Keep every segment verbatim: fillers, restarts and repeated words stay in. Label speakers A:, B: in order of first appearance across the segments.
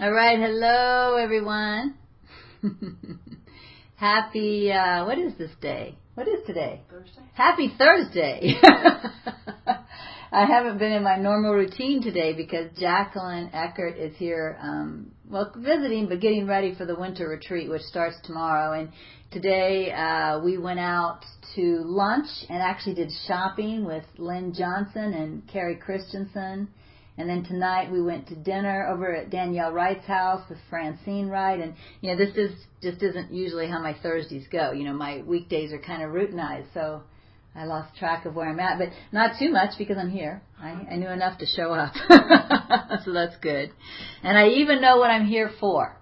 A: All right, hello everyone. Happy, uh, what is this day? What is today?
B: Thursday.
A: Happy Thursday. I haven't been in my normal routine today because Jacqueline Eckert is here, um, well, visiting, but getting ready for the winter retreat, which starts tomorrow. And today uh, we went out to lunch and actually did shopping with Lynn Johnson and Carrie Christensen. And then tonight we went to dinner over at Danielle Wright's house with Francine Wright. And, you know, this is just isn't usually how my Thursdays go. You know, my weekdays are kind of routinized, so I lost track of where I'm at. But not too much because I'm here. I, I knew enough to show up. So that's good. And I even know what I'm here for.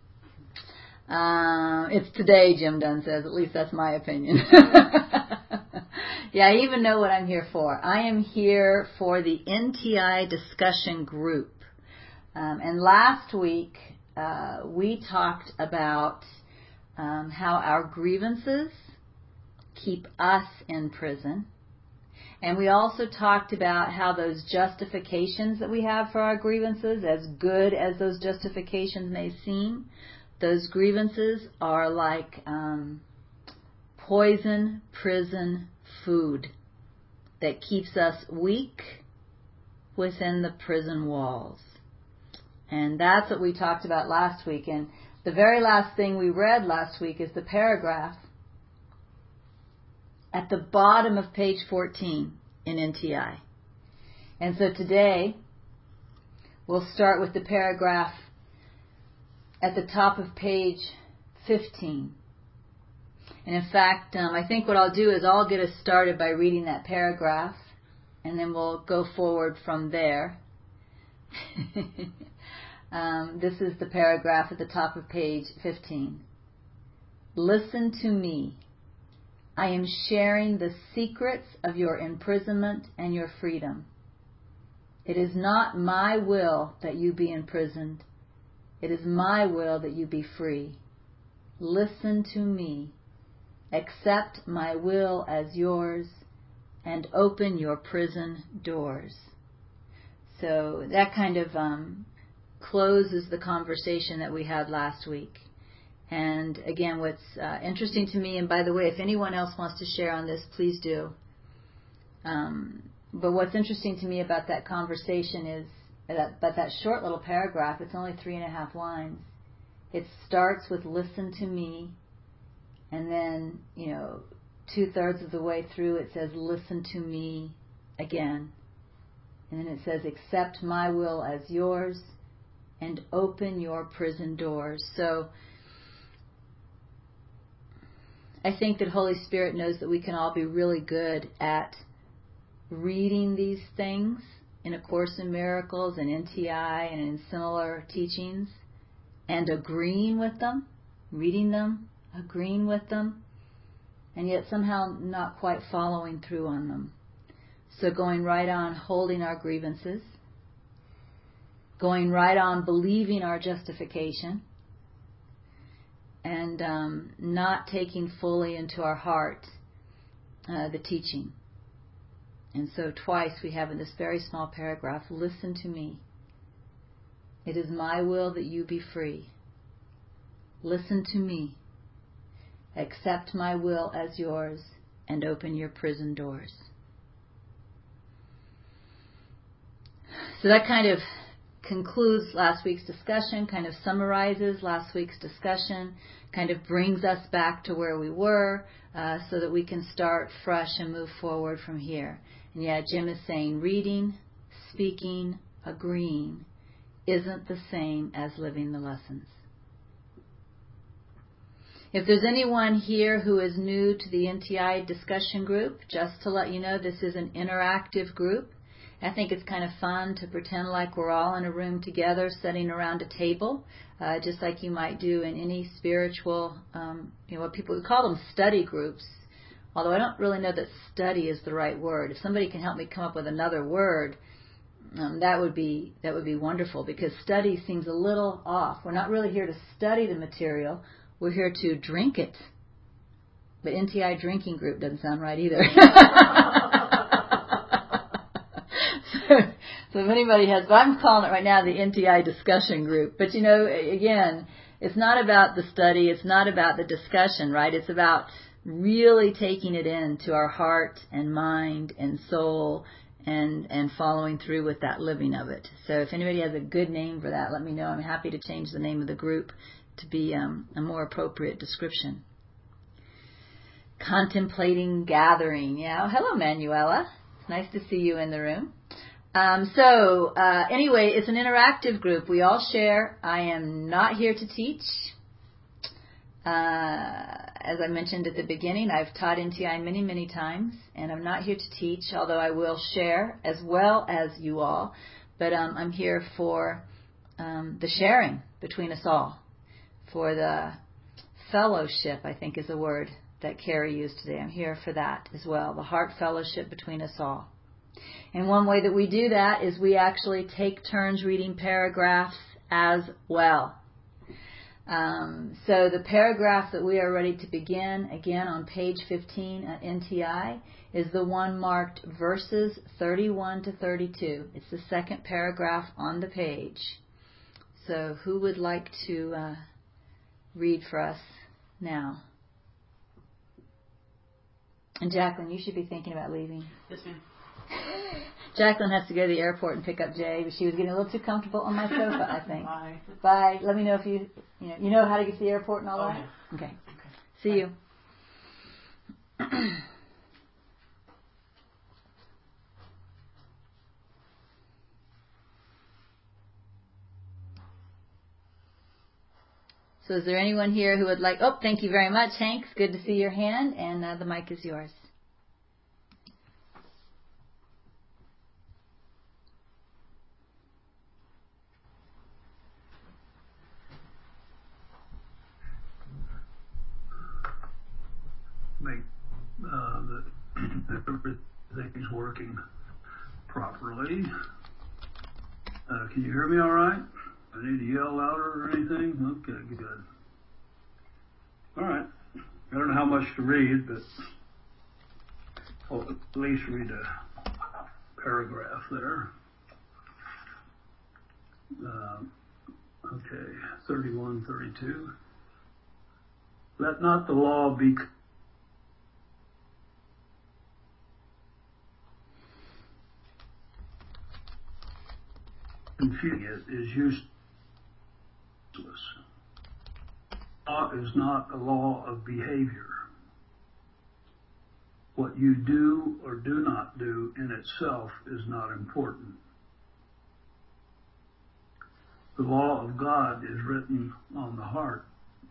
A: Uh, it's today, Jim Dunn says. At least that's my opinion. Yeah, I even know what I'm here for. I am here for the N T I discussion group. Um, and last week, uh, we talked about um, how our grievances keep us in prison. And we also talked about how those justifications that we have for our grievances, as good as those justifications may seem, those grievances are like um, poison prison food that keeps us weak within the prison walls. And that's what we talked about last week. And the very last thing we read last week is the paragraph at the bottom of page fourteen in N T I. And so today we'll start with the paragraph at the top of page fifteen. And in fact, um, I think what I'll do is I'll get us started by reading that paragraph, and then we'll go forward from there. um, this is the paragraph at the top of page fifteen. Listen to me. I am sharing the secrets of your imprisonment and your freedom. It is not my will that you be imprisoned. It is my will that you be free. Listen to me. Accept my will as yours and open your prison doors. So that kind of um, closes the conversation that we had last week. And again, what's uh, interesting to me, and by the way, if anyone else wants to share on this, please do. Um, but what's interesting to me about that conversation is that, about that short little paragraph, it's only three and a half lines. It starts with listen to me. And then, you know, two-thirds of the way through it says, listen to me again. And then it says, accept my will as yours and open your prison doors. So I think that Holy Spirit knows that we can all be really good at reading these things in A Course in Miracles and N T I and in similar teachings and agreeing with them, reading them, agreeing with them, and yet somehow not quite following through on them. So going right on holding our grievances, going right on believing our justification, and um, not taking fully into our heart uh, the teaching. And so twice we have in this very small paragraph, listen to me. It is my will that you be free. Listen to me. Accept my will as yours and open your prison doors. So that kind of concludes last week's discussion, kind of summarizes last week's discussion, kind of brings us back to where we were uh, so that we can start fresh and move forward from here. And yeah, Jim is saying reading, speaking, agreeing isn't the same as living the lessons. If there's anyone here who is new to the N T I discussion group, just to let you know, this is an interactive group. I think it's kind of fun to pretend like we're all in a room together, sitting around a table, uh, just like you might do in any spiritual, um, you know, what people would call them study groups. Although I don't really know that study is the right word. If somebody can help me come up with another word, um, that would be that would be wonderful, because study seems a little off. We're not really here to study the material. We're here to drink it. But N T I drinking group doesn't sound right either. so, So if anybody has, but I'm calling it right now the N T I discussion group. But you know, again, it's not about the study. It's not about the discussion, right? It's about really taking it into our heart and mind and soul and and following through with that living of it. So if anybody has a good name for that, let me know. I'm happy to change the name of the group to be um, a more appropriate description. Contemplating gathering. Yeah. Hello, Manuela. It's nice to see you in the room. Um, so uh, anyway, it's an interactive group. We all share. I am not here to teach. Uh, as I mentioned at the beginning, I've taught N T I many, many times, and I'm not here to teach, although I will share as well as you all. But um, I'm here for um, the sharing between us all, for the fellowship, I think is a word that Carrie used today. I'm here for that as well, the heart fellowship between us all. And one way that we do that is we actually take turns reading paragraphs as well. Um, so the paragraph that we are ready to begin, again on page fifteen at N T I, is the one marked verses thirty-one to thirty-two. It's the second paragraph on the page. So who would like to uh, read for us now? And Jacqueline, you should be thinking about leaving.
B: Yes, ma'am.
A: Jacqueline has to go to the airport and pick up Jay, but she was getting a little too comfortable on my sofa, I think.
B: Bye.
A: Bye. Let me know if you, you know, you know how to get to the airport and all
B: Oh,
A: that?
B: yeah.
A: Okay.
B: Okay.
A: See
B: Bye.
A: you. So is there anyone here who would like, oh, thank you very much, Hank. It's good to see your hand, and uh, the mic is yours.
C: Make uh, that everything is working properly. Uh, can you hear me all right? I need to yell louder or anything? Okay, good. All right. I don't know how much to read, but I'll at least read a paragraph there. Uh, okay, thirty-one, thirty-two. Let not the law be confusing. It is useless. Law is not a law of behavior. What you do or do not do in itself is not important. The law of God is written on the heart.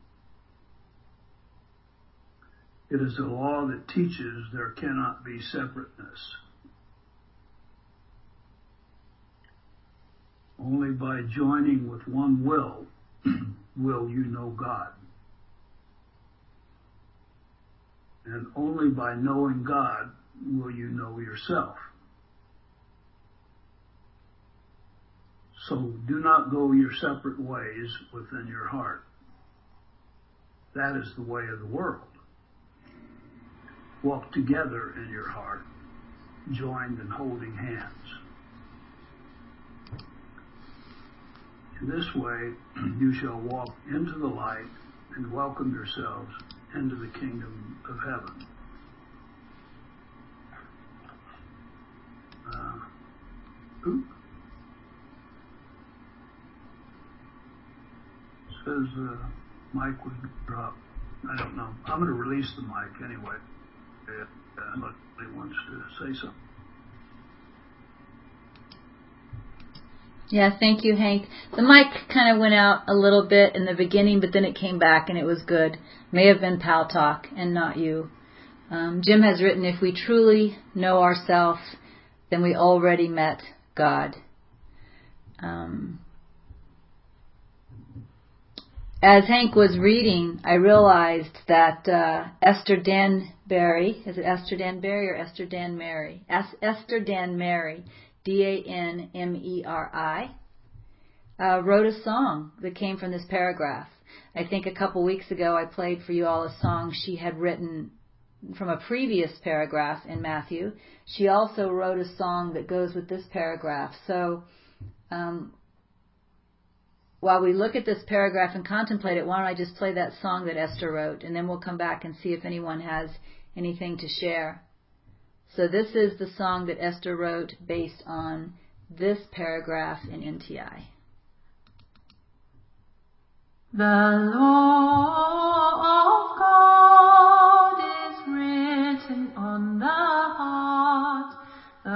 C: It is a law that teaches there cannot be separateness. Only by joining with one will will you know God. And only by knowing God will you know yourself. So do not go your separate ways within your heart. That is the way of the world. Walk together in your heart, joined and holding hands. In this way, you shall walk into the light and welcome yourselves into the kingdom of heaven. Uh, oop. Says uh, mic was dropped. I don't know. I'm going to release the mic anyway. If somebody wants to say something.
A: Yeah, thank you, Hank. The mic kind of went out a little bit in the beginning, but then it came back and it was good. May have been Pal Talk and not you. Um, Jim has written, if we truly know ourselves, then we already met God. Um, as Hank was reading, I realized that uh, Esther Danbury, is it Esther Danbury or Esther Dan Mary? Es- Esther Dan Mary, D A N M E R I, uh, wrote a song that came from this paragraph. I think a couple weeks ago I played for you all a song she had written from a previous paragraph in Matthew. She also wrote a song that goes with this paragraph. So um, while we look at this paragraph and contemplate it, why don't I just play that song that Esther wrote, and then we'll come back and see if anyone has anything to share. So this is the song that Esther wrote based on this paragraph in N T I.
B: The law of God is written on the heart. The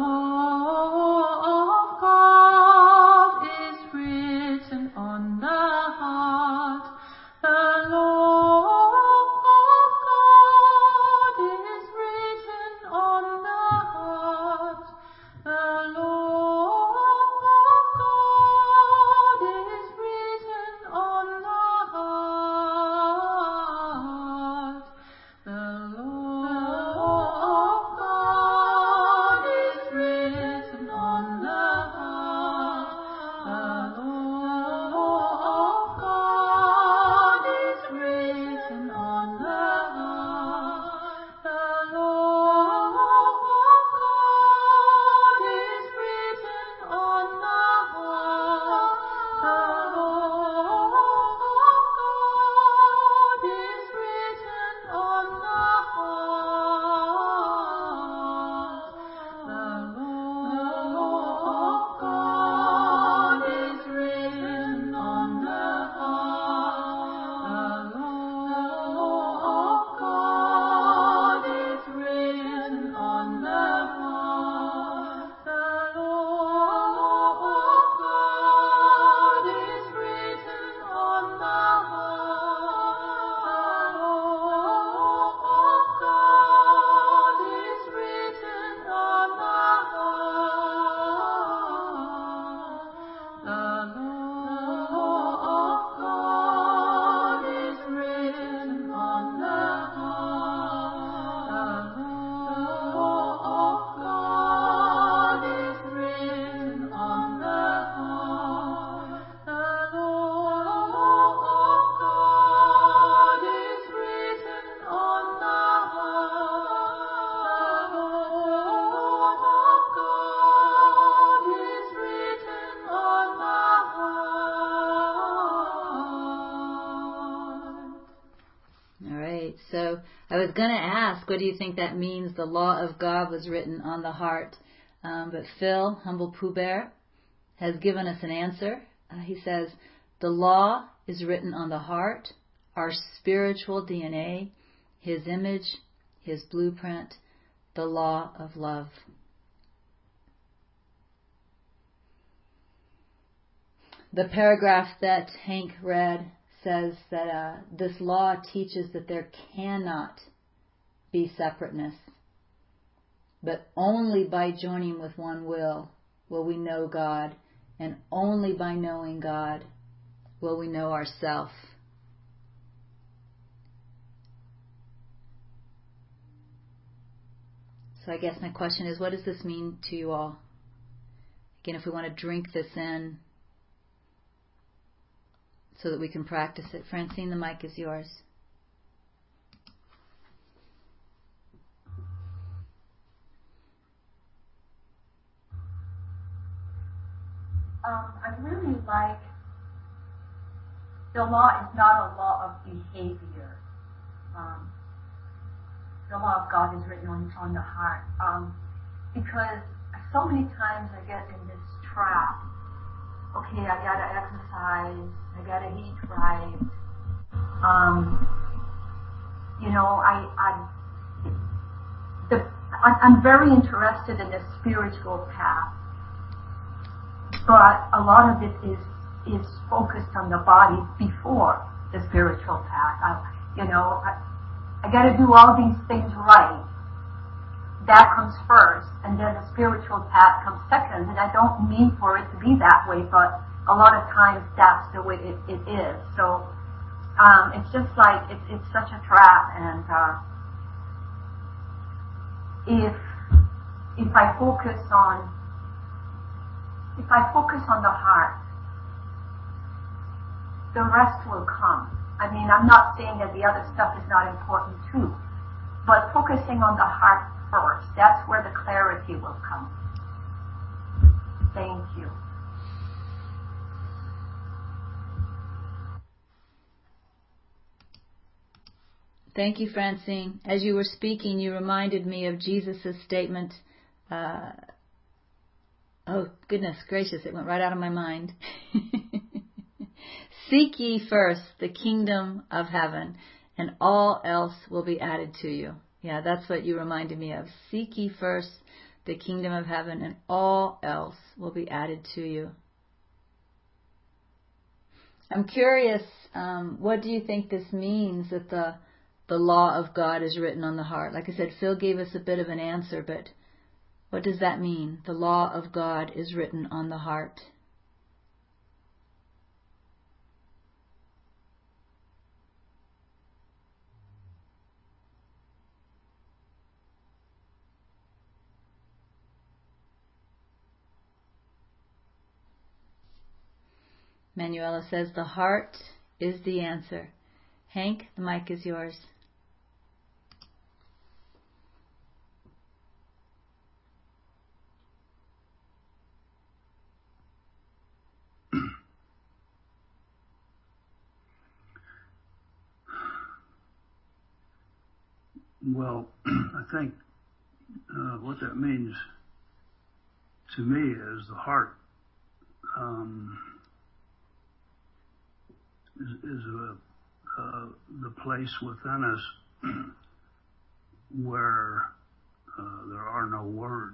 B: law of God is written on the heart. The law of God is written on the heart. The law of God is written on the heart. The law of God is written on the heart. The law of God is written on the heart. The law of God is written on the heart. The law of God is written on the heart. The law of God is written on the heart. The law of God is written on the heart. The law of God is written on the heart. The law of God is written on the heart. The law of God is written on the heart. The law of God is written on the heart. The law of God is written on the heart. The law of God is written on the heart.
A: All right, so I was going to ask, what do you think that means, the law of God was written on the heart? Um, but Phil, Humble Pooh Bear, has given us an answer. Uh, he says, the law is written on the heart, our spiritual D N A, His image, His blueprint, the law of love. The paragraph that Hank read says that uh, this law teaches that there cannot be separateness, but only by joining with one will will we know God, and only by knowing God will we know ourself. So I guess my question is, what does this mean to you all? Again, if we want to drink this in so that we can practice it. Francine, the mic is yours.
D: Um, I really like the law is not a law of behavior. Um, the law of God is written on, on the heart. Um, because so many times I get in this trap. Okay, I gotta exercise, I gotta eat right. Um, you know, I, I, the, I, I'm very interested in the spiritual path, but a lot of it is is focused on the body before the spiritual path. I, you know, I, I gotta do all these things right. That comes first, and then the spiritual path comes second. And I don't mean for it to be that way, but a lot of times that's the way it, it is. So um, it's just like it's it's such a trap. And uh, if if I focus on if I focus on the heart, the rest will come. I mean, I'm not saying that the other stuff is not important too, but focusing on the heart first. That's where the clarity will come. Thank you.
A: Thank you, Francine. As you were speaking, you reminded me of Jesus' statement. Uh, oh, goodness gracious, it went right out of my mind. Seek ye first the kingdom of heaven, and all else will be added to you. Yeah, that's what you reminded me of. Seek ye first the kingdom of heaven, and all else will be added to you. I'm curious, um, what do you think this means, that the the law of God is written on the heart? Like I said, Phil gave us a bit of an answer, but what does that mean? The law of God is written on the heart. Manuela says the heart is the answer. Hank, the mic is yours.
C: Well, I think uh, what that means to me is the heart um, is, is a, uh, the place within us where uh, there are no words.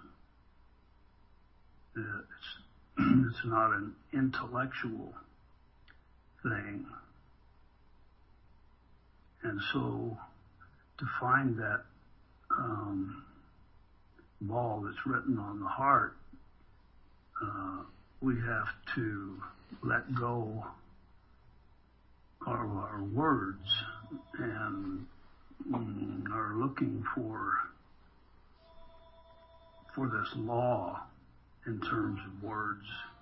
C: It's, it's not an intellectual thing. And so to find that um, law that's written on the heart, uh, we have to let go of our words and mm, are looking for for this law in terms of words.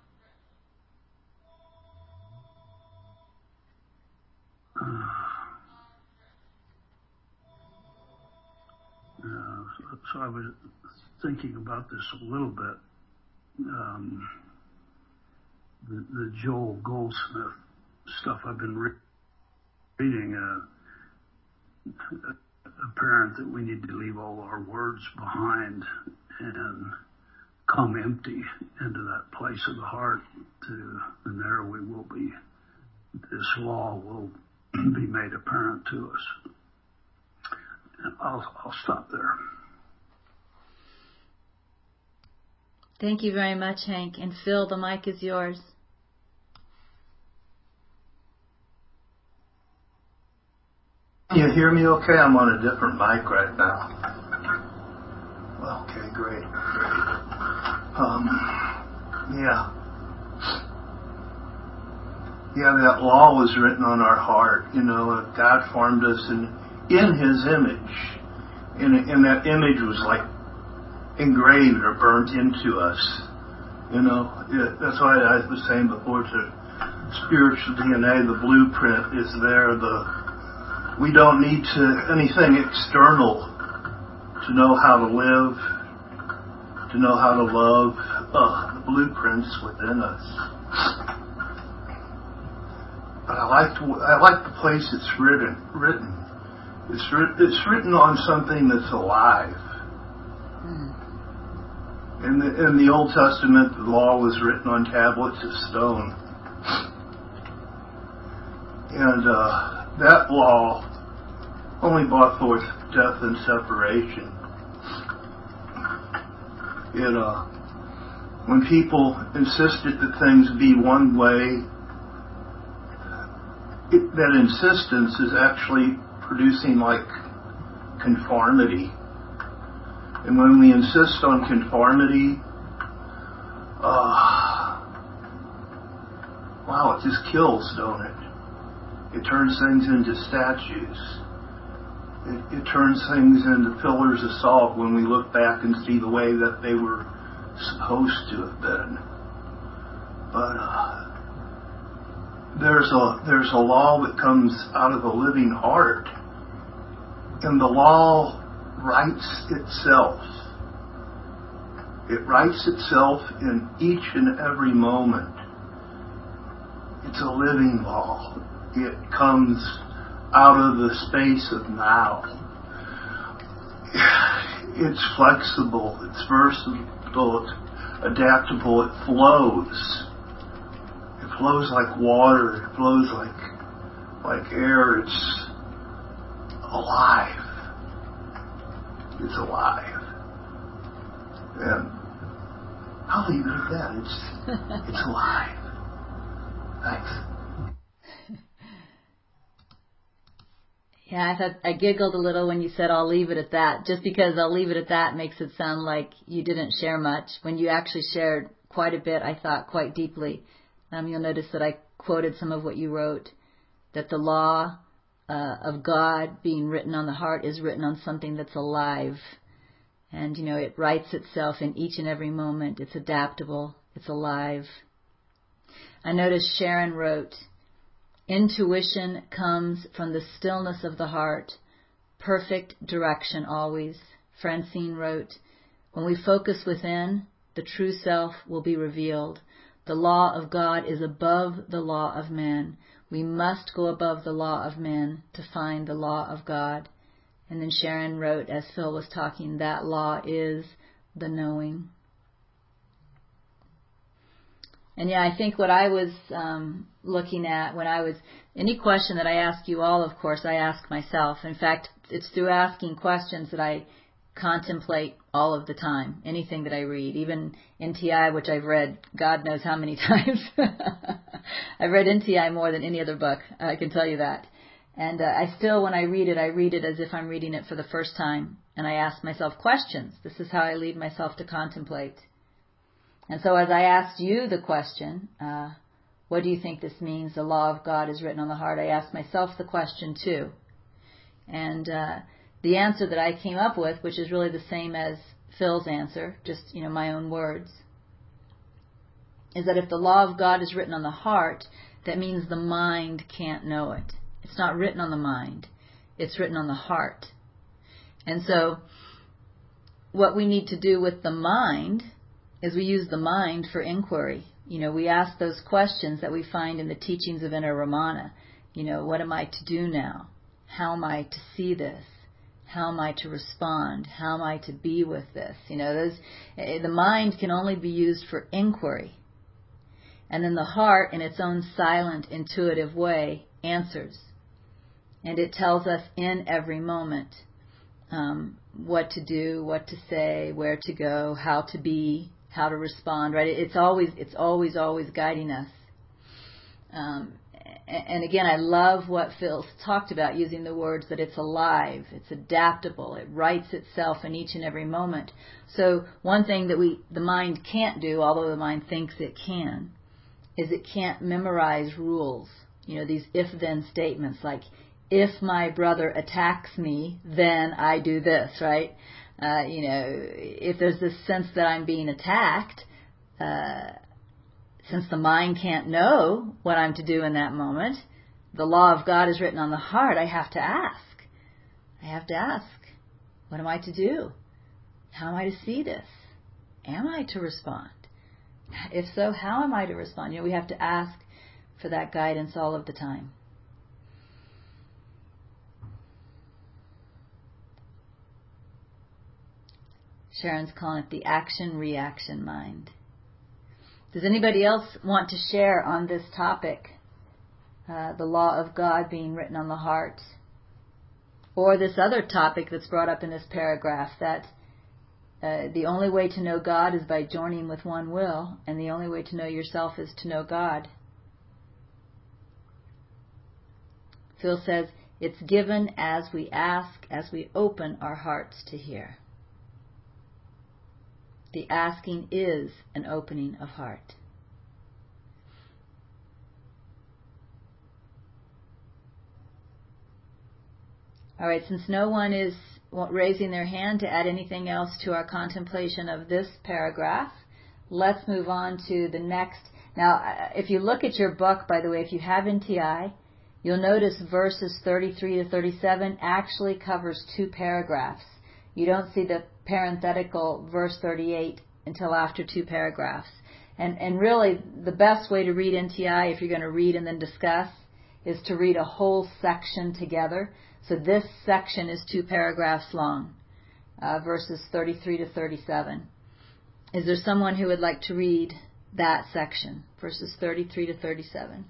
C: Uh, Uh, so, so I was thinking about this a little bit. Um, the, the Joel Goldsmith stuff I've been re- reading, uh, apparent that we need to leave all our words behind and come empty into that place of the heart, to, and there we will be, this law will be made apparent to us. I'll, I'll stop there.
A: Thank you very much, Hank. And Phil, the mic is yours.
E: Can you hear me okay? I'm on a different mic right now. Okay, great, great. Um, yeah. Yeah, that law was written on our heart. You know, God formed us in in His image, and, and that image was like engraved or burnt into us. You know, it, that's why I was saying before, to spiritual D N A, the blueprint is there. The we don't need to anything external to know how to live, to know how to love. Uh, the blueprint's within us. But I like to, I like the place it's written. Written. It's, it's written on something that's alive. Mm. In the, in the Old Testament, the law was written on tablets of stone. And uh, that law only brought forth death and separation. It, uh, when people insisted that things be one way, it, that insistence is actually producing like conformity. And when we insist on conformity, uh, wow, it just kills, don't it? It turns things into statues. It, it turns things into pillars of salt when we look back and see the way that they were supposed to have been. But uh, there's a there's a law that comes out of a living heart, and the law writes itself. It writes itself in each and every moment. It's a living law. It comes out of the space of now. It's flexible, it's versatile, it's adaptable, it flows. It flows like water, it flows like like air, it's alive. It's alive. And I'll leave it at that. It's it's alive. Thanks.
A: Yeah, I thought I giggled a little when you said I'll leave it at that. Just because I'll leave it at that makes it sound like you didn't share much. When you actually shared quite a bit, I thought quite deeply. Um, you'll notice that I quoted some of what you wrote, that the law uh, of God being written on the heart is written on something that's alive. And, you know, it writes itself in each and every moment. It's adaptable. It's alive. I noticed Sharon wrote, intuition comes from the stillness of the heart, perfect direction always. Francine wrote, when we focus within, the true self will be revealed. The law of God is above the law of man. We must go above the law of man to find the law of God. And then Sharon wrote, as Phil was talking, that law is the knowing. And yeah, I think what I was um, looking at when I was, any question that I ask you all, of course, I ask myself. In fact, it's through asking questions that I contemplate all of the time, anything that I read, even N T I, which I've read God knows how many times. I've read N T I more than any other book, I can tell you that. And uh, I still, when I read it, I read it as if I'm reading it for the first time. And I ask myself questions. This is how I lead myself to contemplate. And so as I asked you the question, uh, what do you think this means? The law of God is written on the heart. I asked myself the question too. And uh, the answer that I came up with, which is really the same as Phil's answer, just, you know, my own words, is that if the law of God is written on the heart, that means the mind can't know it. It's not written on the mind. It's written on the heart. And so what we need to do with the mind is we use the mind for inquiry. You know, we ask those questions that we find in the teachings of Inner Ramana. You know, what am I to do now? How am I to see this? How am I to respond? How am I to be with this? You know, those, the mind can only be used for inquiry. And then the heart, in its own silent, intuitive way, answers. And it tells us in every moment um, what to do, what to say, where to go, how to be, how to respond, right? It's always, it's always, always guiding us. Um, and again, I love what Phil's talked about, using the words that it's alive, it's adaptable, it writes itself in each and every moment. So one thing that we, the mind can't do, although the mind thinks it can, is it can't memorize rules. You know, these if-then statements like, if my brother attacks me, then I do this, right? Uh, you know, if there's this sense that I'm being attacked, uh, since the mind can't know what I'm to do in that moment, the law of God is written on the heart. I have to ask. I have to ask, what am I to do? How am I to see this? Am I to respond? If so, how am I to respond? You know, we have to ask for that guidance all of the time. Sharon's calling it the action-reaction mind. Does anybody else want to share on this topic, uh, the law of God being written on the heart? Or this other topic that's brought up in this paragraph, that uh, the only way to know God is by joining with one will, and the only way to know yourself is to know God. Phil says, it's given as we ask, as we open our hearts to hear. The asking is an opening of heart. All right, since no one is raising their hand to add anything else to our contemplation of this paragraph, let's move on to the next. Now, if you look at your book, by the way, if you have N T I, you'll notice verses thirty-three to thirty-seven actually covers two paragraphs. You don't see the parenthetical verse thirty-eight until after two paragraphs. And and really, the best way to read N T I, if you're going to read and then discuss, is to read a whole section together. So this section is two paragraphs long, uh, verses thirty-three to thirty-seven. Is there someone who would like to read that section, verses thirty-three to thirty-seven?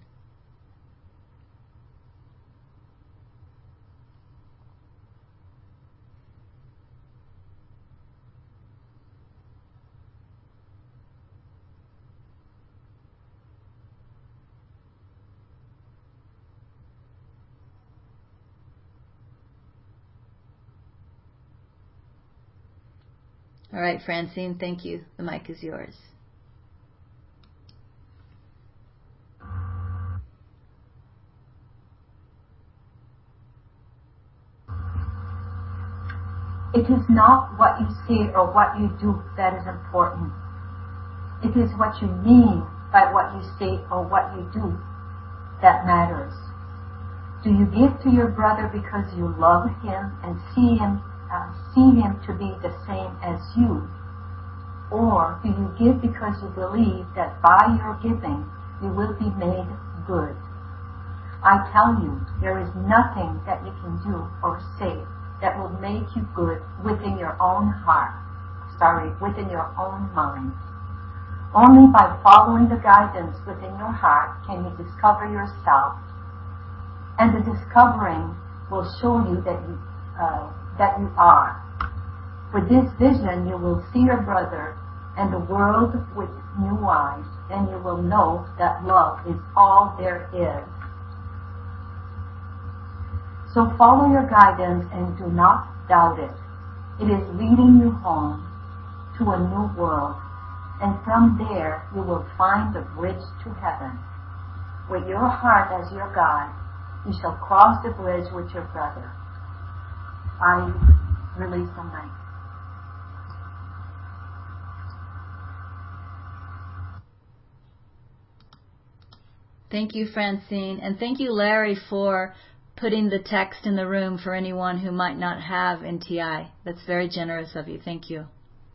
A: All right, Francine, thank you. The mic is yours.
D: It is not what you say or what you do that is important. It is what you mean by what you say or what you do that matters. Do you give to your brother because you love him and see him Uh, see him to be the same as you? Or do you give because you believe that by your giving you will be made good? I tell you, there is nothing that you can do or say that will make you good within your own heart, sorry, within your own mind. Only by following the guidance within your heart can you discover yourself, and the discovering will show you that you uh, that you are. With this vision, you will see your brother and the world with new eyes, and you will know that love is all there is. So follow your guidance and do not doubt it. It is leading you home to a new world, and from there you will find the bridge to heaven. With your heart as your guide, you shall cross the bridge with your brother. I release the mic.
A: Thank you, Francine. And thank you, Larry, for putting the text in the room for anyone who might not have N T I. That's very generous of you. Thank you.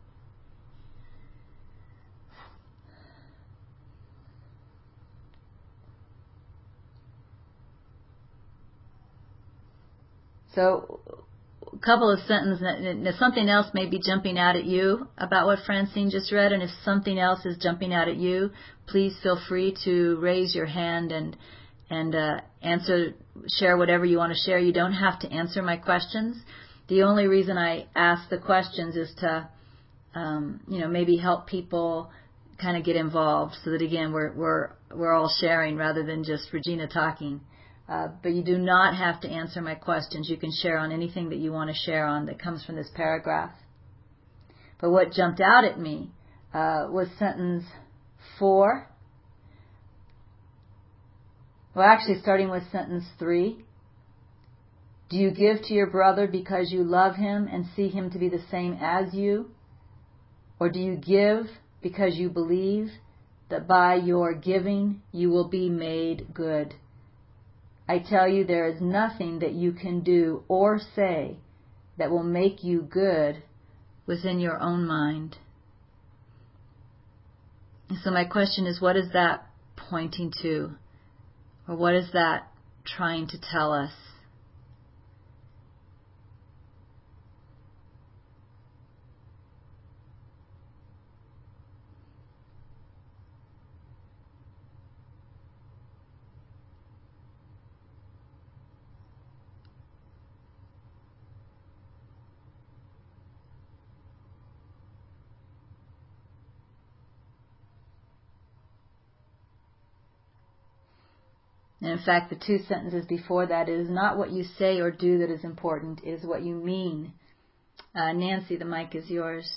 A: So, a couple of sentences, something else may be jumping out at you about what Francine just read, and if something else is jumping out at you, please feel free to raise your hand and and uh, answer, share whatever you want to share. You don't have to answer my questions. The only reason I ask the questions is to, um, you know, maybe help people kind of get involved, so that again we're we're we're all sharing rather than just Regina talking. Uh, but you do not have to answer my questions. You can share on anything that you want to share on that comes from this paragraph. But what jumped out at me uh, was sentence four. Well, actually, starting with sentence three. Do you give to your brother because you love him and see him to be the same as you? Or do you give because you believe that by your giving you will be made good? I tell you, there is nothing that you can do or say that will make you good within your own mind. So my question is, what is that pointing to? Or what is that trying to tell us? And in fact, the two sentences before that, it is not what you say or do that is important, it is what you mean. Uh, Nancy, the mic is yours.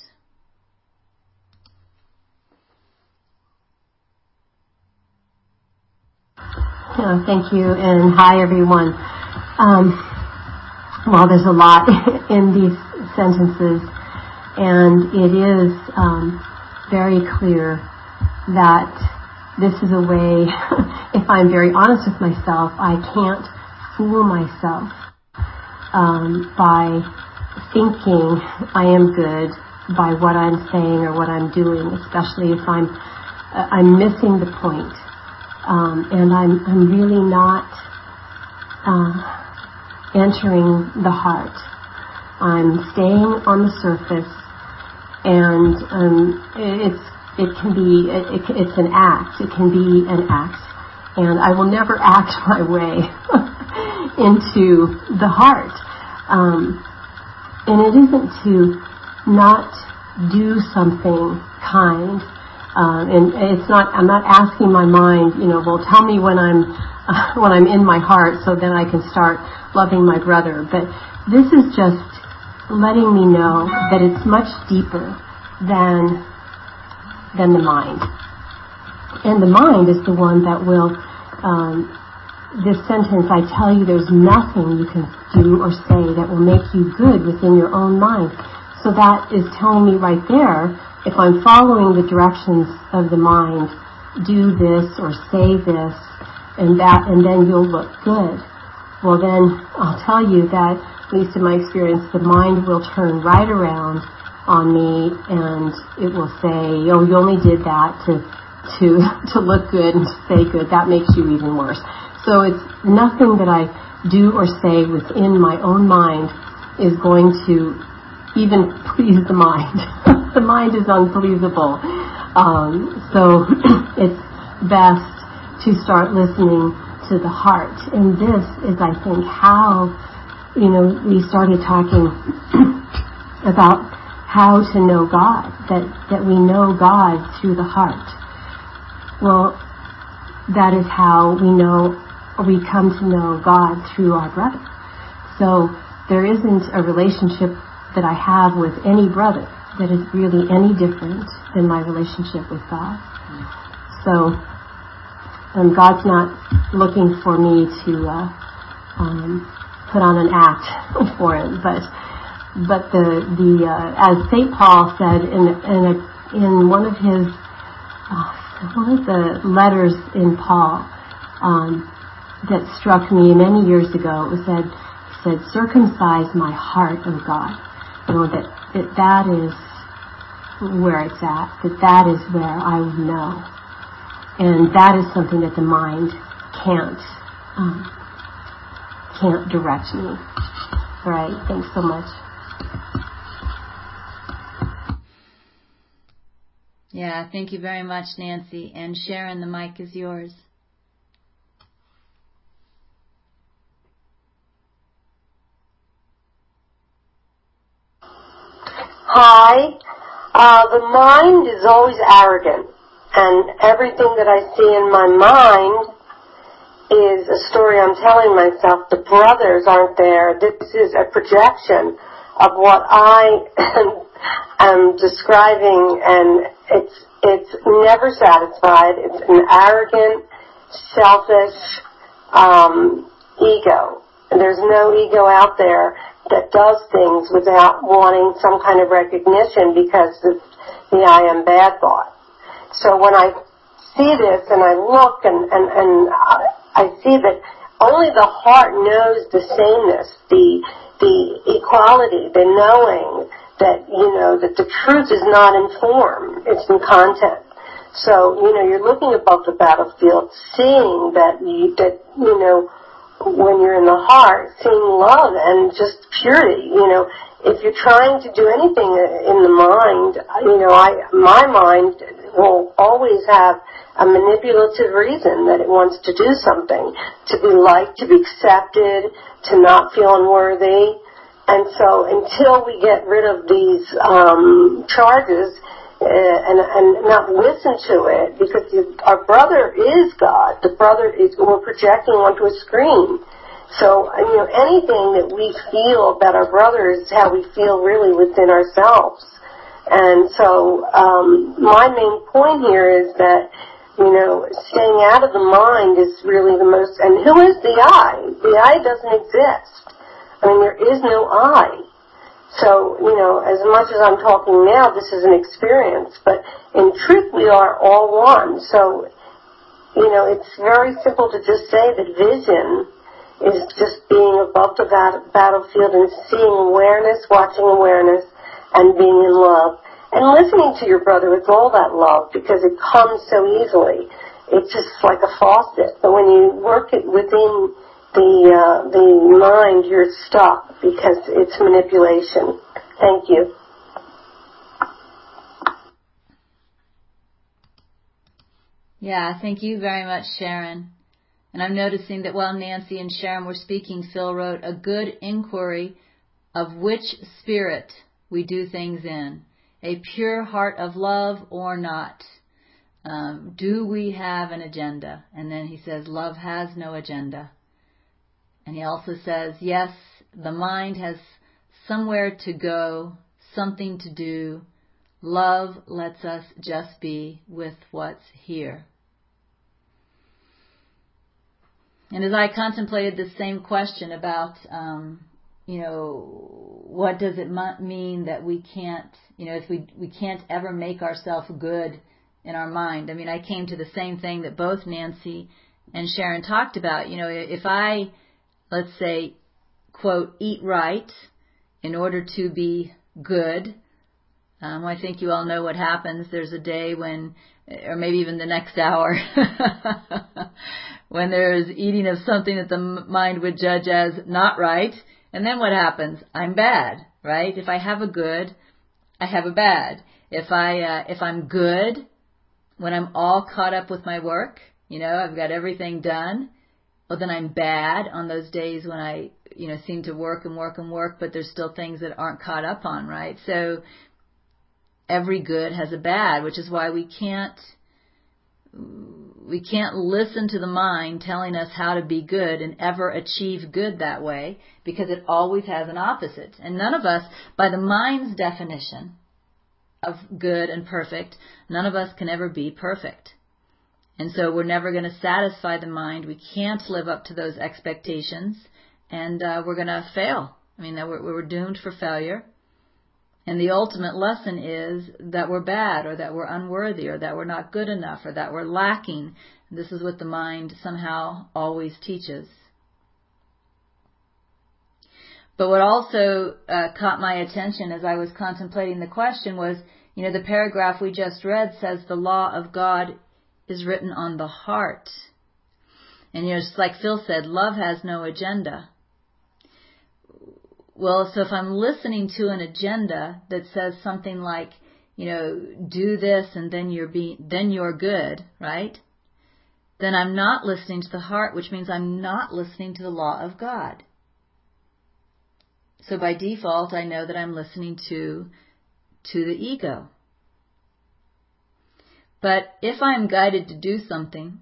F: Oh, thank you, and hi everyone. Um, well, there's a lot in these sentences, and it is um, very clear that this is a way, if I'm very honest with myself, I can't fool myself um, by thinking I am good by what I'm saying or what I'm doing, especially if I'm uh, I'm missing the point, um, and I'm I'm really not uh, entering the heart. I'm staying on the surface, and um, it's it can be it, it's an act. It can be an act, and I will never act my way into the heart. Um, and it isn't to not do something kind, uh, and it's not. I'm not asking my mind, you know, well, tell me when I'm uh, when I'm in my heart, so then I can start loving my brother. But this is just letting me know that it's much deeper than than the mind, and the mind is the one that will. Um, this sentence, I tell you, there's nothing you can do or say that will make you good within your own mind. So that is telling me right there, if I'm following the directions of the mind, do this or say this and that, and then you'll look good. Well, then I'll tell you that, at least in my experience, the mind will turn right around on me and it will say, oh, you only did that to to to look good and to say good. That makes you even worse. So it's nothing that I do or say within my own mind is going to even please the mind. The mind is unpleasable. Um, so it's best to start listening to the heart. And this is, I think, how, you know, we started talking about how to know God, that, that we know God through the heart. Well, that is how we know, we come to know God through our brother. So there isn't a relationship that I have with any brother that is really any different than my relationship with God. So um, God's not looking for me to uh, um, put on an act for Him, but but the the uh, as Saint Paul said in in, a, in one of his uh, one of the letters in Paul. Um, that struck me many years ago. It was said, he said, circumcise my heart, O God. You know, that, that that is where it's at, that that is where I will know. And that is something that the mind can't, um, can't direct me. All right, thanks so much.
A: Yeah, thank you very much, Nancy. And Sharon, the mic is yours.
G: Hi. Uh, the mind is always arrogant, and everything that I see in my mind is a story I'm telling myself. The brothers aren't there. This is a projection of what I am describing, and it's it's never satisfied. It's an arrogant, selfish um, ego. And there's no ego out there that does things without wanting some kind of recognition because of the I am bad thought. So when I see this and I look and, and, and I see that only the heart knows the sameness, the the equality, the knowing that, you know, that the truth is not in form, it's in content. So, you know, you're looking above the battlefield, seeing that you, that, you know, when you're in the heart, seeing love and just purity. You know, if you're trying to do anything in the mind, you know, I my mind will always have a manipulative reason that it wants to do something, to be liked, to be accepted, to not feel unworthy. And so until we get rid of these um, charges, Uh, and, and not listen to it, because the, our brother is God. The brother is, we're projecting onto a screen. So, you know, anything that we feel about our brother is how we feel really within ourselves. And so, um, my main point here is that, you know, staying out of the mind is really the most, and who is the I? The I doesn't exist. I mean, there is no I. So, you know, as much as I'm talking now, this is an experience, but in truth we are all one. So, you know, it's very simple to just say that vision is just being above the bat- battlefield and seeing awareness, watching awareness, and being in love. And listening to your brother with all that love, because it comes so easily. It's just like a faucet. But when you work it within the uh, the mind, you're stuck because it's manipulation. Thank you.
A: Yeah, thank you very much, Sharon. And I'm noticing that while Nancy and Sharon were speaking, Phil wrote a good inquiry of which spirit we do things in, a pure heart of love or not. Um, do we have an agenda? And then he says, love has no agenda. And he also says, yes, the mind has somewhere to go, something to do. Love lets us just be with what's here. And as I contemplated this same question about, um, you know, what does it mean that we can't, you know, if we we can't ever make ourselves good in our mind. I mean, I came to the same thing that both Nancy and Sharon talked about. You know, if I, let's say, quote, eat right in order to be good, um, I think you all know what happens. There's a day when, or maybe even the next hour, when there's eating of something that the mind would judge as not right. And then what happens? I'm bad, right? If I have a good, I have a bad. If I, uh, if I'm good, when I'm all caught up with my work, you know, I've got everything done, well, then I'm bad on those days when I, you know, seem to work and work and work, but there's still things that aren't caught up on, right? So every good has a bad, which is why we can't, we can't listen to the mind telling us how to be good and ever achieve good that way, because it always has an opposite. And none of us, by the mind's definition of good and perfect, none of us can ever be perfect. And so we're never going to satisfy the mind. We can't live up to those expectations, and uh, we're going to fail. I mean, we're, we're doomed for failure. And the ultimate lesson is that we're bad, or that we're unworthy, or that we're not good enough, or that we're lacking. This is what the mind somehow always teaches. But what also uh, caught my attention as I was contemplating the question was, you know, the paragraph we just read says the law of God is written on the heart. And, you know, just like Phil said, love has no agenda. Well, so if I'm listening to an agenda that says something like, you know, do this and then you're be, then you're good, right? Then I'm not listening to the heart, which means I'm not listening to the law of God. So by default, I know that I'm listening to to the ego. But if I'm guided to do something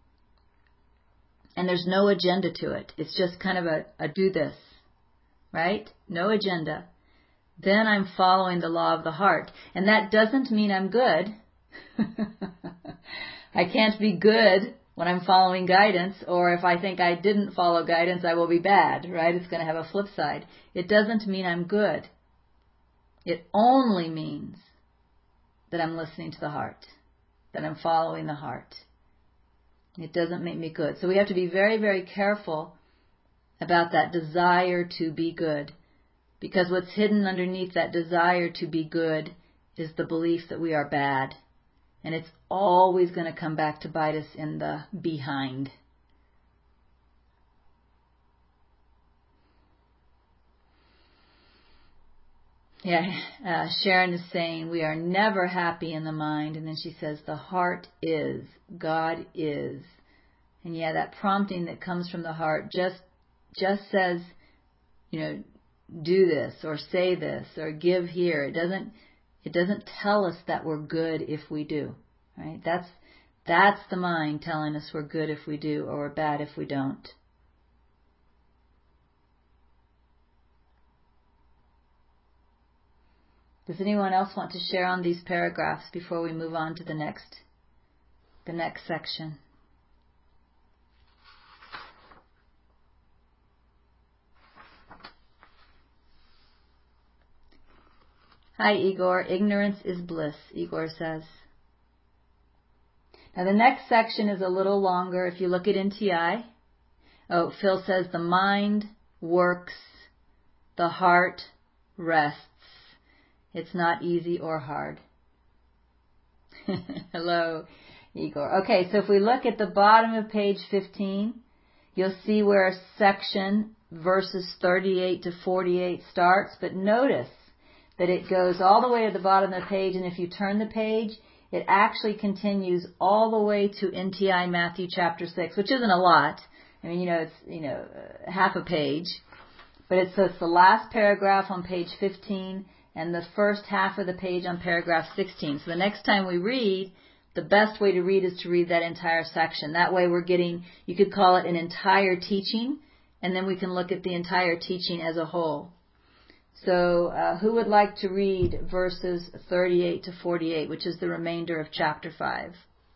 A: and there's no agenda to it, it's just kind of a, a do this, right? No agenda. Then I'm following the law of the heart. And that doesn't mean I'm good. I can't be good when I'm following guidance, or if I think I didn't follow guidance, I will be bad, right? It's going to have a flip side. It doesn't mean I'm good. It only means that I'm listening to the heart, that I'm following the heart. It doesn't make me good. So we have to be very, very careful about that desire to be good, because what's hidden underneath that desire to be good is the belief that we are bad. And it's always going to come back to bite us in the behind. Yeah, uh, Sharon is saying we are never happy in the mind. And then she says the heart is, God is. And yeah, that prompting that comes from the heart just just says, you know, do this or say this or give here. It doesn't It doesn't tell us that we're good if we do, right? That's that's the mind telling us we're good if we do, or we're bad if we don't. Does anyone else want to share on these paragraphs before we move on to the next the next section? Hi, Igor. Ignorance is bliss, Igor says. Now, the next section is a little longer if you look at N T I. Oh, Phil says the mind works, the heart rests. It's not easy or hard. Hello, Igor. Okay, so if we look at the bottom of page fifteen, you'll see where section verses thirty-eight to forty-eight starts, but notice that it goes all the way to the bottom of the page, and if you turn the page, it actually continues all the way to N T I Matthew chapter six, which isn't a lot. I mean, you know, it's, you know, half a page. But it's, so it's the last paragraph on page fifteen and the first half of the page on paragraph sixteen. So the next time we read, the best way to read is to read that entire section. That way we're getting, you could call it an entire teaching, and then we can look at the entire teaching as a whole. So uh, who would like to read verses thirty-eight to forty-eight, which is the remainder of chapter five?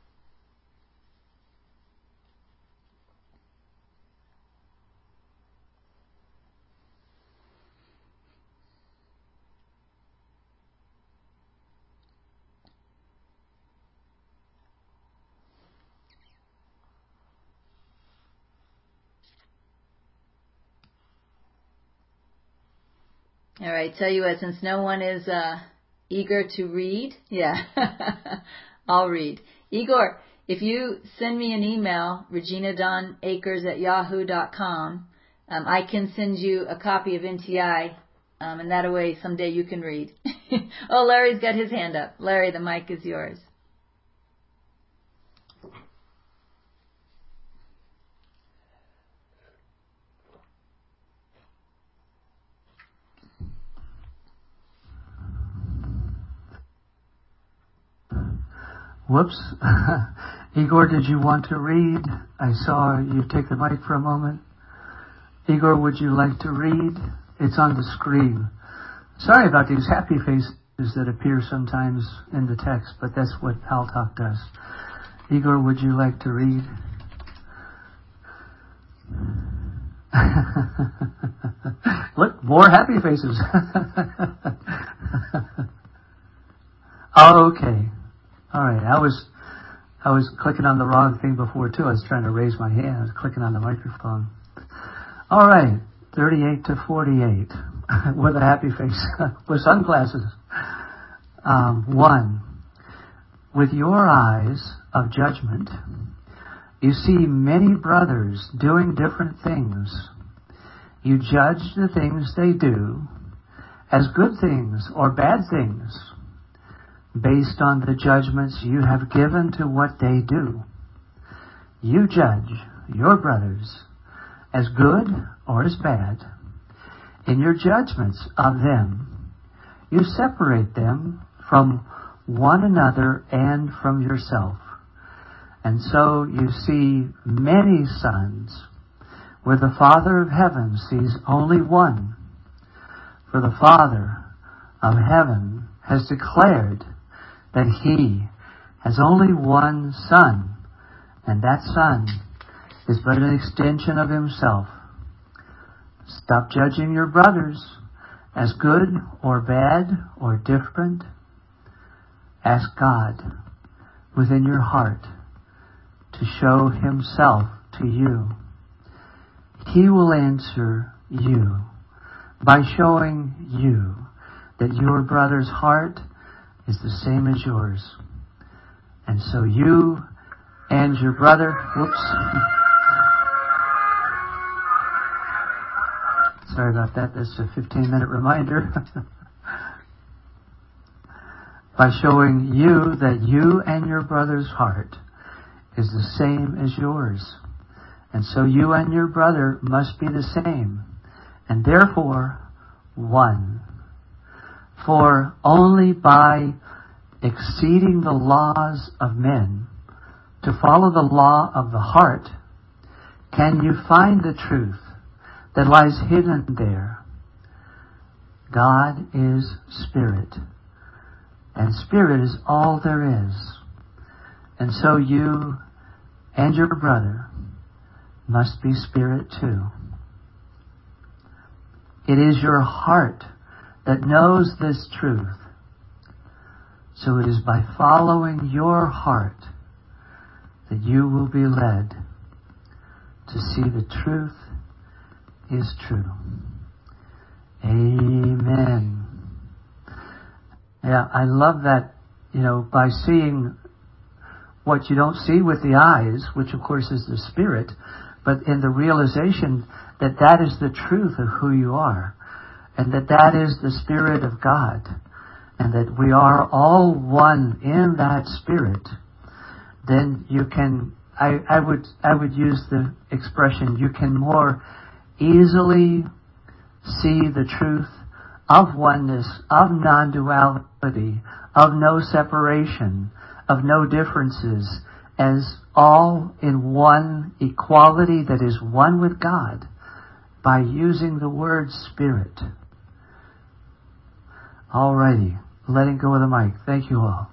A: All right, tell you what, since no one is uh, eager to read, yeah, I'll read. Igor, if you send me an email, regina dawn akers at yahoo dot com, um, I can send you a copy of N T I, um, and that way someday you can read. Oh, Larry's got his hand up. Larry, the mic is yours.
H: Whoops. Igor, did you want to read? I saw you take the mic for a moment. Igor, would you like to read? It's on the screen. Sorry about these happy faces that appear sometimes in the text, but that's what Paltalk does. Igor, would you like to read? Look, more happy faces. Oh, okay. All right. I was I was clicking on the wrong thing before, too. I was trying to raise my hand. I was clicking on the microphone. All right. thirty-eight to forty-eight with a happy face, with sunglasses. Um, one, with your eyes of judgment, you see many brothers doing different things. You judge the things they do as good things or bad things, based on the judgments you have given to what they do. You judge your brothers as good or as bad. In your judgments of them, you separate them from one another and from yourself. And so you see many sons where the Father of heaven sees only one. For the Father of heaven has declared that He has only one Son, and that Son is but an extension of Himself. Stop judging your brothers as good or bad or different. Ask God within your heart to show Himself to you. He will answer you by showing you that your brother's heart is the same as yours. And so you and your brother, whoops. Sorry about that. That's a fifteen minute reminder. By showing you that you and your brother's heart is the same as yours. And so you and your brother must be the same, and therefore one. For only by exceeding the laws of men to follow the law of the heart can you find the truth that lies hidden there. God is spirit, and spirit is all there is. And so you and your brother must be spirit too. It is your heart that knows this truth. So it is by following your heart that you will be led to see the truth is true. Amen. Yeah, I love that, you know, by seeing what you don't see with the eyes, which of course is the spirit, but in the realization that that is the truth of who you are, and that that is the Spirit of God, and that we are all one in that Spirit, then you can, I, I would, I would use the expression, you can more easily see the truth of oneness, of non-duality, of no separation, of no differences, as all in one equality that is one with God, by using the word Spirit. Alrighty, letting go of the mic. Thank you all.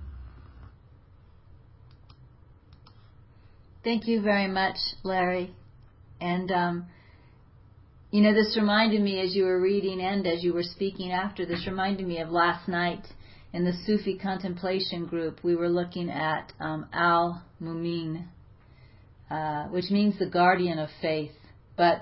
A: Thank you very much, Larry. And, um, you know, this reminded me as you were reading and as you were speaking after, this reminded me of last night in the Sufi contemplation group. We were looking at um, Al-Mumin, uh, which means the guardian of faith. But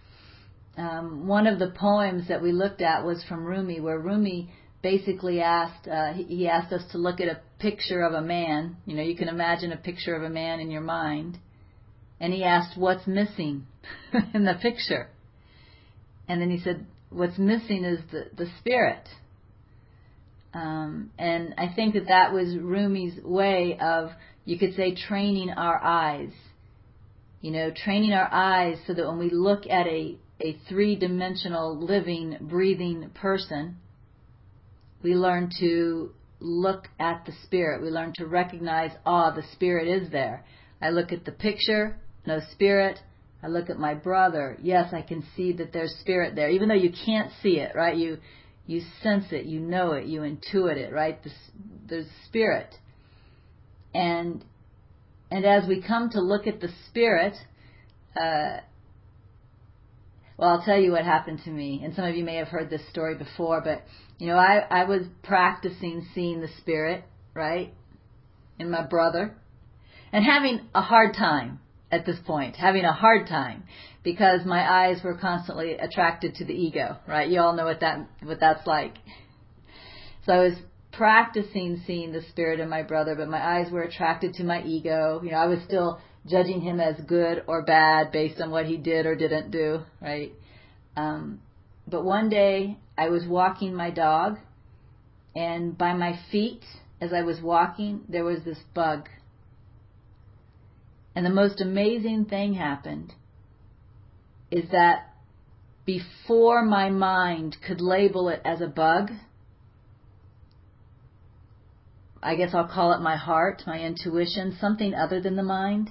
A: um, one of the poems that we looked at was from Rumi, where Rumi basically asked, uh, he, he asked us to look at a picture of a man. You know, you can imagine a picture of a man in your mind. And he asked, what's missing in the picture? And then he said, what's missing is the, the spirit. Um, and I think that that was Rumi's way of, you could say, training our eyes. You know, training our eyes so that when we look at a, a three-dimensional, living, breathing person, we learn to look at the spirit. We learn to recognize, ah, the spirit is there. I look at the picture, no spirit. I look at my brother. Yes, I can see that there's spirit there, even though you can't see it, right? You you sense it, you know it, you intuit it, right? The, there's spirit. And and as we come to look at the spirit, uh, well, I'll tell you what happened to me. And some of you may have heard this story before, but, you know, I, I was practicing seeing the spirit, right, in my brother, and having a hard time. At this point, having a hard time, because my eyes were constantly attracted to the ego, right? You all know what that what that's like. So I was practicing seeing the spirit in my brother, but my eyes were attracted to my ego. You know, I was still judging him as good or bad based on what he did or didn't do, right? Um, but one day I was walking my dog, and by my feet, as I was walking, there was this bug. And the most amazing thing happened is that before my mind could label it as a bug, I guess I'll call it my heart, my intuition, something other than the mind,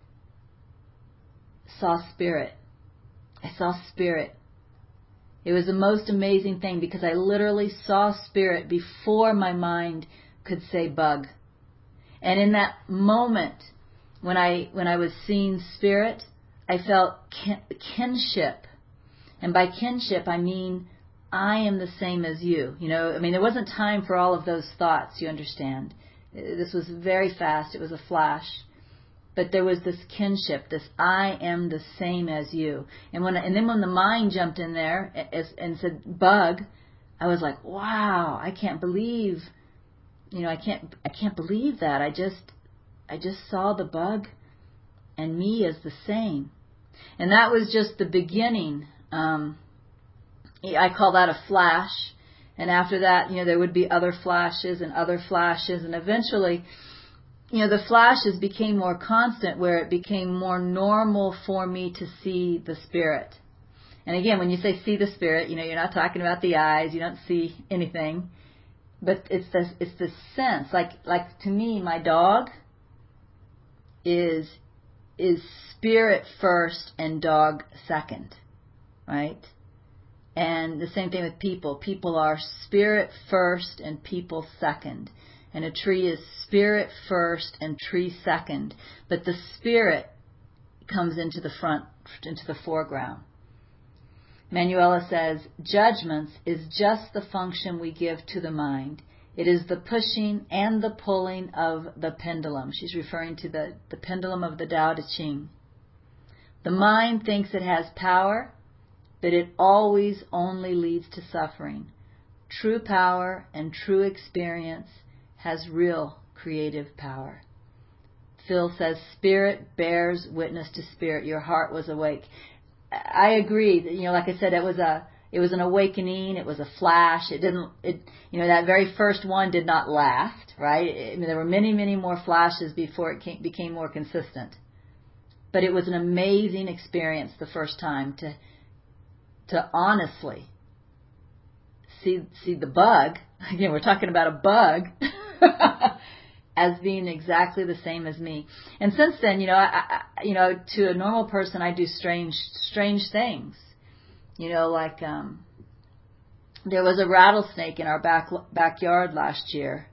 A: saw spirit. I saw spirit. It was the most amazing thing because I literally saw spirit before my mind could say bug. And in that moment, When I when I was seeing spirit, I felt kin- kinship. And by kinship, I mean I am the same as you. You know, I mean, there wasn't time for all of those thoughts, you understand. This was very fast. It was a flash. But there was this kinship, this I am the same as you. And when and then when the mind jumped in there as, and said bug, I was like, wow, I can't believe, you know, I can't I can't believe that. I just I just saw the bug and me as the same. And that was just the beginning. Um, I call that a flash. And after that, you know, there would be other flashes and other flashes. And eventually, you know, the flashes became more constant where it became more normal for me to see the spirit. And again, when you say see the spirit, you know, you're not talking about the eyes. You don't see anything. But it's this, it's this sense. Like, like to me, my dog is is spirit first and dog second, right? And the same thing with people. People are spirit first and people second. And a tree is spirit first and tree second. But the spirit comes into the front, into the foreground. Manuela says, judgments is just the function we give to the mind. It is the pushing and the pulling of the pendulum. She's referring to the, the pendulum of the Tao Te Ching. The mind thinks it has power, but it always only leads to suffering. True power and true experience has real creative power. Phil says, spirit bears witness to spirit. Your heart was awake. I agree. You know, like I said, it was a, it was an awakening. It was a flash. It didn't, it, you know, that very first one did not last, right? I mean, there were many, many more flashes before it came, became more consistent. But it was an amazing experience the first time to, to honestly see, see the bug. Again, we're talking about a bug. As being exactly the same as me. And since then, you know, I, I, you know, to a normal person, I do strange, strange things. You know, like um, there was a rattlesnake in our back backyard last year,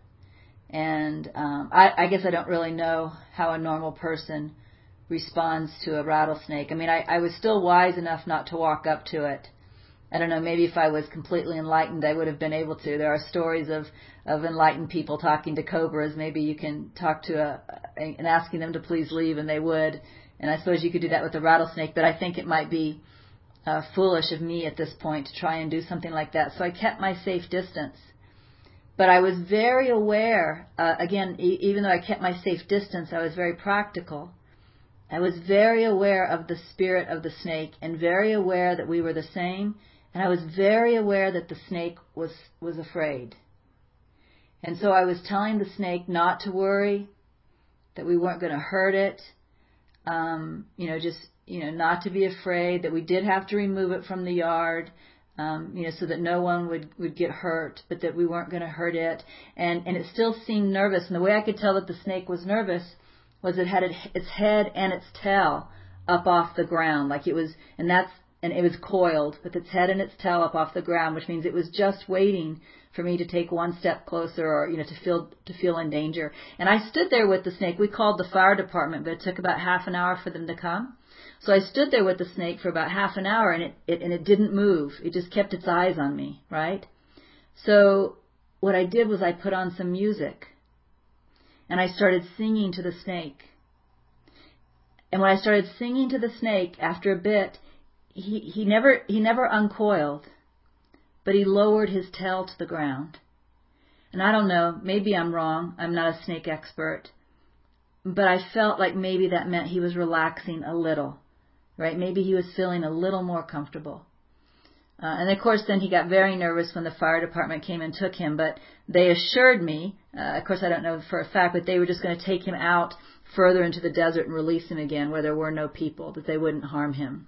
A: and um, I, I guess I don't really know how a normal person responds to a rattlesnake. I mean, I, I was still wise enough not to walk up to it. I don't know, maybe if I was completely enlightened, I would have been able to. There are stories of, of enlightened people talking to cobras. Maybe you can talk to a, a, and asking them to please leave, and they would. And I suppose you could do that with a rattlesnake, but I think it might be uh, foolish of me at this point to try and do something like that. So I kept my safe distance. But I was very aware, uh, again, e- even though I kept my safe distance, I was very practical. I was very aware of the spirit of the snake and very aware that we were the same. And I was very aware that the snake was, was afraid. And so I was telling the snake not to worry, that we weren't going to hurt it, um, you know, just, you know, not to be afraid, that we did have to remove it from the yard, um, you know, so that no one would, would get hurt, but that we weren't going to hurt it. And, and it still seemed nervous. And the way I could tell that the snake was nervous was it had its head and its tail up off the ground, like it was, and that's, and it was coiled with its head and its tail up off the ground, which means it was just waiting for me to take one step closer, or, you know, to feel to feel in danger. And I stood there with the snake. We called the fire department, but it took about half an hour for them to come. So I stood there with the snake for about half an hour, and it, it and it didn't move. It just kept its eyes on me, right? So what I did was I put on some music, and I started singing to the snake. And when I started singing to the snake, after a bit, He, he never he never uncoiled, but he lowered his tail to the ground. And I don't know, maybe I'm wrong. I'm not a snake expert. But I felt like maybe that meant he was relaxing a little, right? Maybe he was feeling a little more comfortable. Uh, and of course, then he got very nervous when the fire department came and took him. But they assured me, uh, of course I don't know for a fact, but they were just going to take him out further into the desert and release him again where there were no people, that they wouldn't harm him.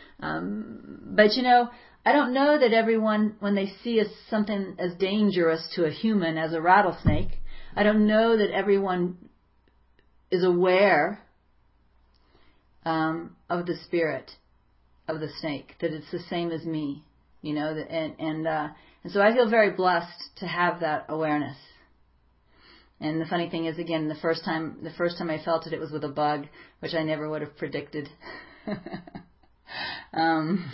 A: Um, but, you know, I don't know that everyone, when they see a, something as dangerous to a human as a rattlesnake, I don't know that everyone is aware um, of the spirit of the snake, that it's the same as me, you know, and and, uh, and so I feel very blessed to have that awareness. And the funny thing is, again, the first time the first time I felt it, it was with a bug, which I never would have predicted. Um,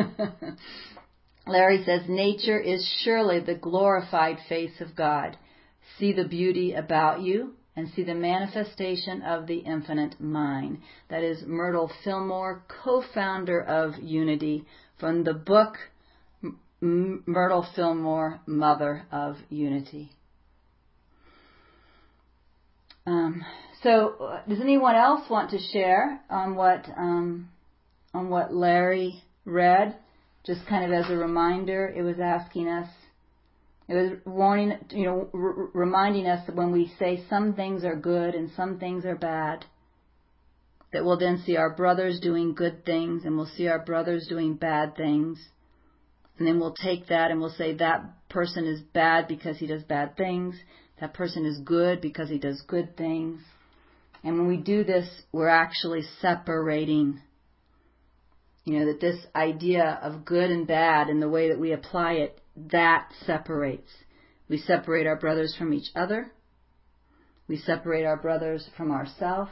A: Larry says, nature is surely the glorified face of God. See the beauty about you and see the manifestation of the infinite mind. That is Myrtle Fillmore, co-founder of Unity, from the book M- Myrtle Fillmore, Mother of Unity. Um, so, uh, does anyone else want to share on what... Um, on what Larry read, just kind of as a reminder? It was asking us, it was warning, you know, r- reminding us that when we say some things are good and some things are bad, that we'll then see our brothers doing good things and we'll see our brothers doing bad things. And then we'll take that and we'll say that person is bad because he does bad things. That person is good because he does good things. And when we do this, we're actually separating. You know, that this idea of good and bad and the way that we apply it, that separates. We separate our brothers from each other. We separate our brothers from ourselves.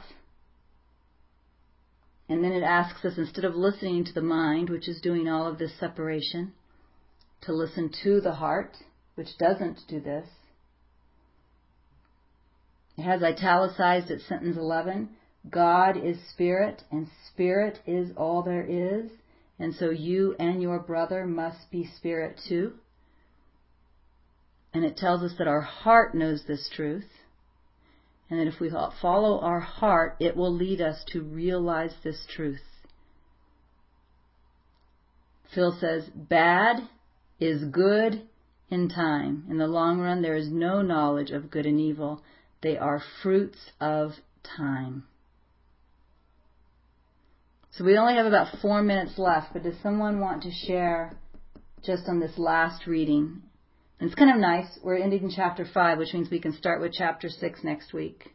A: And then it asks us, instead of listening to the mind, which is doing all of this separation, to listen to the heart, which doesn't do this. It has italicized at sentence eleven, God is spirit, and spirit is all there is. And so you and your brother must be spirit too. And it tells us that our heart knows this truth. And that if we follow our heart, it will lead us to realize this truth. Phil says, bad is good in time. In the long run, there is no knowledge of good and evil. They are fruits of time. So we only have about four minutes left, but does someone want to share just on this last reading? And it's kind of nice. We're ending in chapter five, which means we can start with chapter six next week.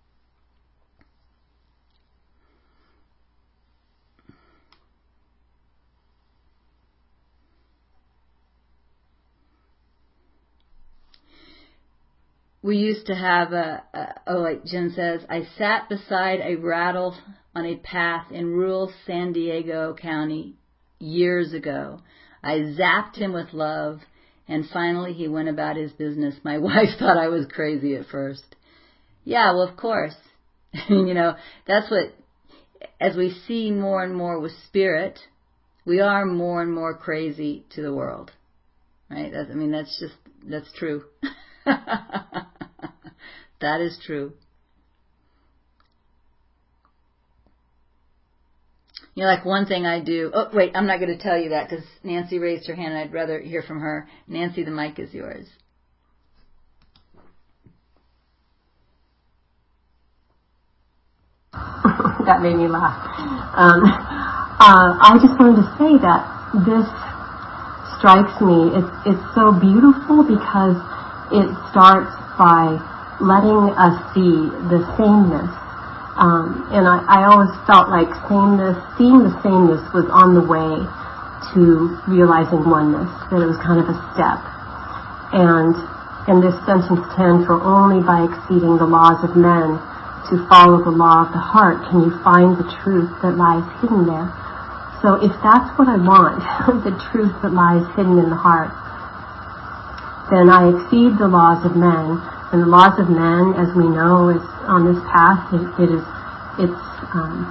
A: We used to have a, a, oh, like Jen says, I sat beside a rattle on a path in rural San Diego County years ago. I zapped him with love, and finally he went about his business. My wife thought I was crazy at first. Yeah, well, of course. you know, that's what, as we see more and more with spirit, we are more and more crazy to the world. Right? That's, I mean, that's just, that's true. That is true. You know, like one thing I do... Oh, wait, I'm not going to tell you that because Nancy raised her hand and I'd rather hear from her. Nancy, the mic is yours.
F: That made me laugh. Um, uh, I just wanted to say that this strikes me. It's, it's so beautiful because it starts by letting us see the sameness. Um, and I, I always felt like sameness, seeing the sameness was on the way to realizing oneness, that it was kind of a step. And in this sentence ten, for only by exceeding the laws of men to follow the law of the heart can you find the truth that lies hidden there. So if that's what I want, the truth that lies hidden in the heart, then I exceed the laws of men. And the laws of men, as we know, is on this path. It, it is, it's um,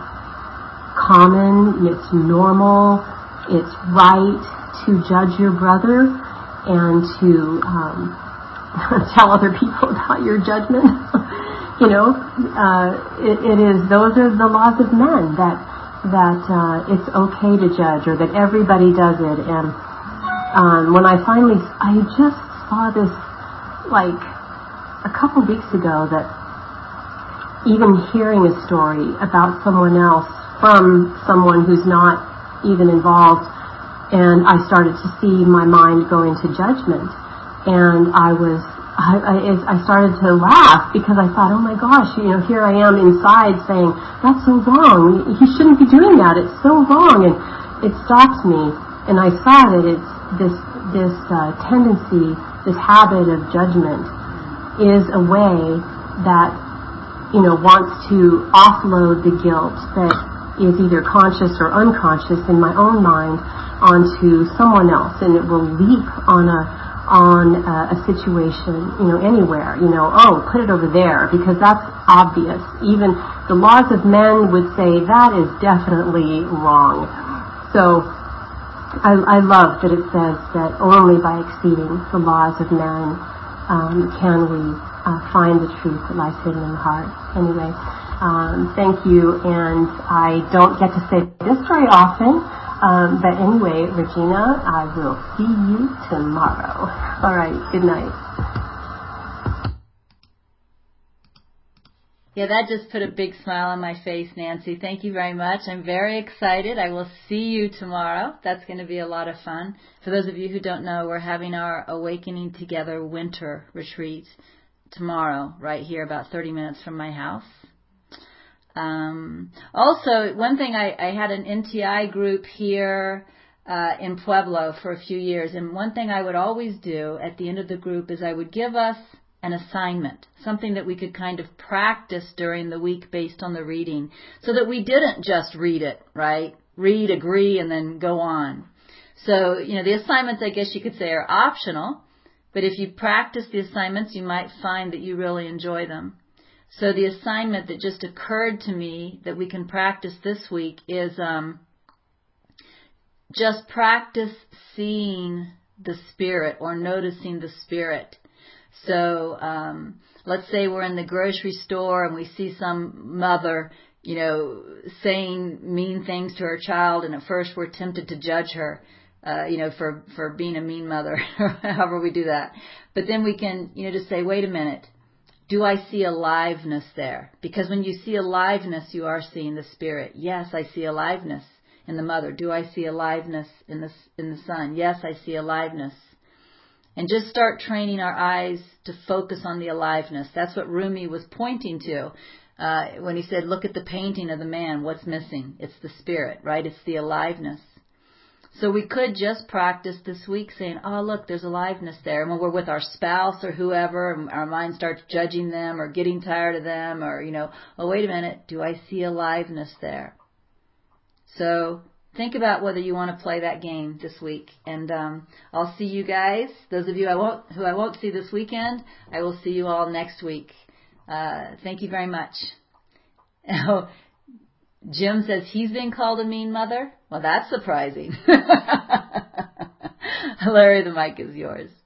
F: common, it's normal, it's right to judge your brother and to um, tell other people about your judgment. you know, uh, it, it is. Those are the laws of men that that uh, it's okay to judge, or that everybody does it. And um, when I finally, I just saw this like a couple weeks ago, that even hearing a story about someone else from someone who's not even involved, and I started to see my mind go into judgment, and I was, I, I, I started to laugh because I thought, oh my gosh, you know, here I am inside saying, that's so wrong, you shouldn't be doing that, it's so wrong, and it stopped me, and I saw that it's this, this uh, tendency, this habit of judgment is a way that, you know, wants to offload the guilt that is either conscious or unconscious in my own mind onto someone else, and it will leap on a on a, a situation, you know, anywhere, you know, oh, put it over there because that's obvious. Even the laws of men would say that is definitely wrong. So I, I love that it says that only by exceeding the laws of men Um, can we uh, find the truth that lies hidden in the heart. Anyway, um, thank you, and I don't get to say this very often, um, but anyway, Regina, I will see you tomorrow. All right, good night.
A: Yeah, that just put a big smile on my face, Nancy. Thank you very much. I'm very excited. I will see you tomorrow. That's going to be a lot of fun. For those of you who don't know, we're having our Awakening Together winter retreat tomorrow, right here about thirty minutes from my house. Um, also, one thing, I, I had an N T I group here uh, in Pueblo for a few years, and one thing I would always do at the end of the group is I would give us an assignment, something that we could kind of practice during the week based on the reading, so that we didn't just read it, right? Read, agree, and then go on. So, you know, the assignments, I guess you could say, are optional, but if you practice the assignments, you might find that you really enjoy them. So the assignment that just occurred to me that we can practice this week is um, just practice seeing the Spirit or noticing the Spirit. So um, let's say we're in the grocery store and we see some mother, you know, saying mean things to her child, and at first we're tempted to judge her, uh, you know, for, for being a mean mother, however we do that. But then we can, you know, just say, wait a minute. Do I see aliveness there? Because when you see aliveness, you are seeing the Spirit. Yes, I see aliveness in the mother. Do I see aliveness in the in the son? Yes, I see aliveness. And just start training our eyes to focus on the aliveness. That's what Rumi was pointing to uh, when he said, look at the painting of the man. What's missing? It's the Spirit, right? It's the aliveness. So we could just practice this week saying, oh, look, there's aliveness there. And when we're with our spouse or whoever, and our mind starts judging them or getting tired of them or, you know, oh, wait a minute, do I see aliveness there? So think about whether you want to play that game this week. And um, I'll see you guys. Those of you I won't, who I won't see this weekend, I will see you all next week. Uh, thank you very much. Oh, Jim says he's been called a mean mother. Well, that's surprising. Larry, the mic is yours.